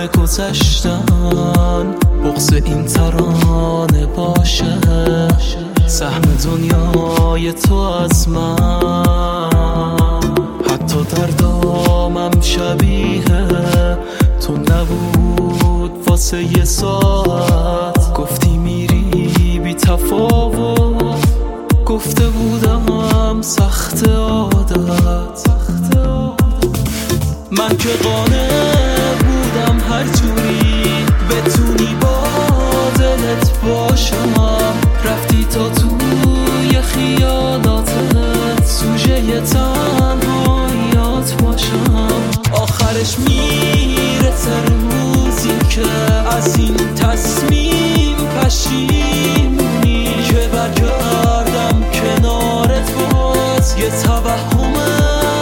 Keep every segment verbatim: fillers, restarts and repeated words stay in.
گذشتن بغض این ترانه باشه، سهم دنیای تو از من. حتی در دامم شبیه تو نبود واسه یه ساعت. گفتی میری بی تفاوت، گفته بودم سخت عادت. من که قانع بودم هر جوری بتونی با دلت باشم، رفتی تا توی خیالاتت سوژه تنهاییات باشم. آخرش میرسه روزی که از این تصمیم پشیمونی، که برگردم کنارت باز یه توهمه.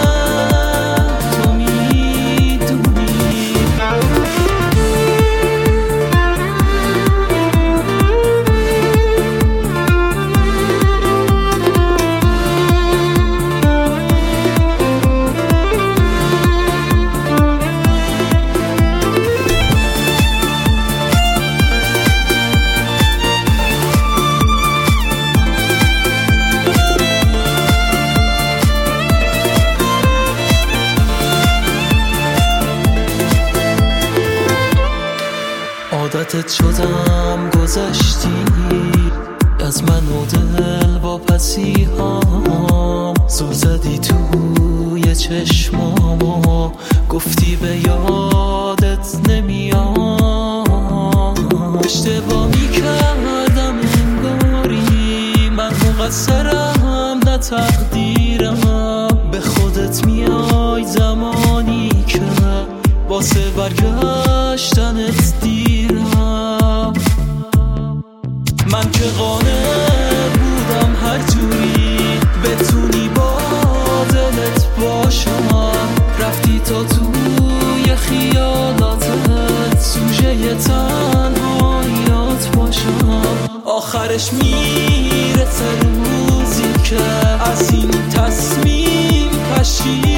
عادتت شدم گذشتی از من و دل با پسی هم. زل زدی توی چشمامو، گفتی به یادت نمیام. اشتباه میکردم انگاری، من مقصرم نه تقدیرم. به خودت میای زمانی که واسه برگشتنت دیرم. من که قانع بودم هر جوری بتونی با دلت باشم، رفتی تا توی خیالاتت سوژه تنهاییات باشم. آخرش میرسه روزی که از این تصمیم پشیمونی،